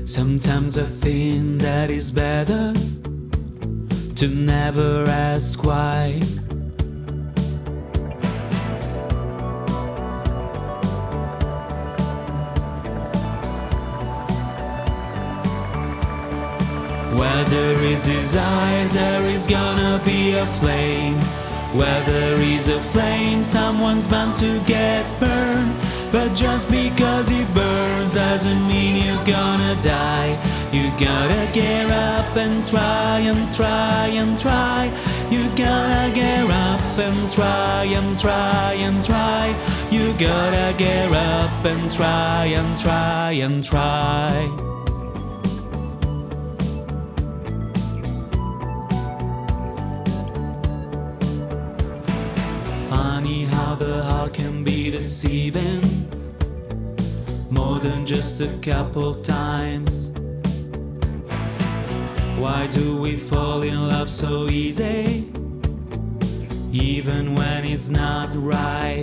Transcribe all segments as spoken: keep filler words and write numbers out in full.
Sometimes I think that it's better to never ask why. Where there is desire, there is gonna be a flame. Where there is a flame, someone's bound to get burned. But just because it burns doesn't mean you're gonna die. You gotta get up and try and try and try. You gotta get up and try and try and try. You gotta get up and try and try and try. Funny how the heart can be deceiving, more than just a couple times. Why do we fall in love so easy, even when it's not right?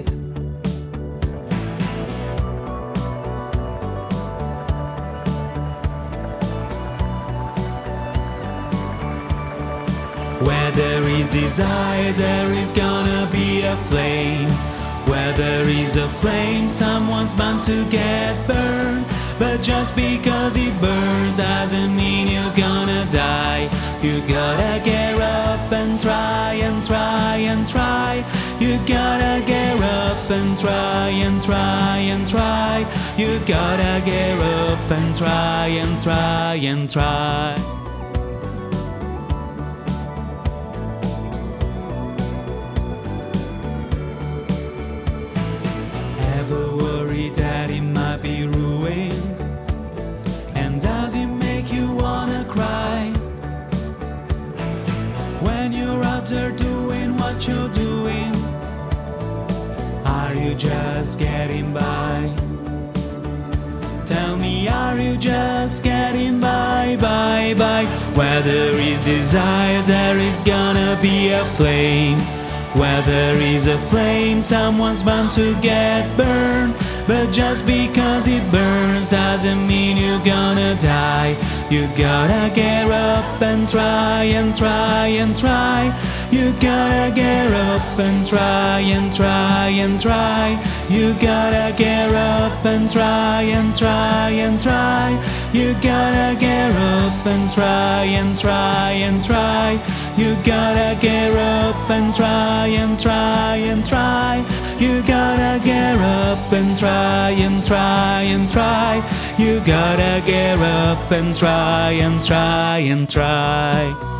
Where there is desire, there is gonna be a flame. Where there is a flame, someone's bound to get burned. But just because it burns doesn't mean you're gonna die. You gotta get up and try and try and try. You gotta get up and try and try and try. You gotta get up and try and try and try. Ever worry that it might be ruined? And does it make you wanna cry? When you're out there doing what you're doing, are you just getting by? Tell me, are you just getting by, by, by? Where there is desire, there is gonna be a flame. Where there is a flame, someone's bound to get burned. But just because it burns doesn't mean you're gonna die. You gotta get up and try and try and try. You gotta get up and try and try and try. You gotta get up and try and try and try. You gotta get up and try and try and try. You gotta get up and try and try and try. You gotta get up and try and try and try. You gotta get up and try and try and try.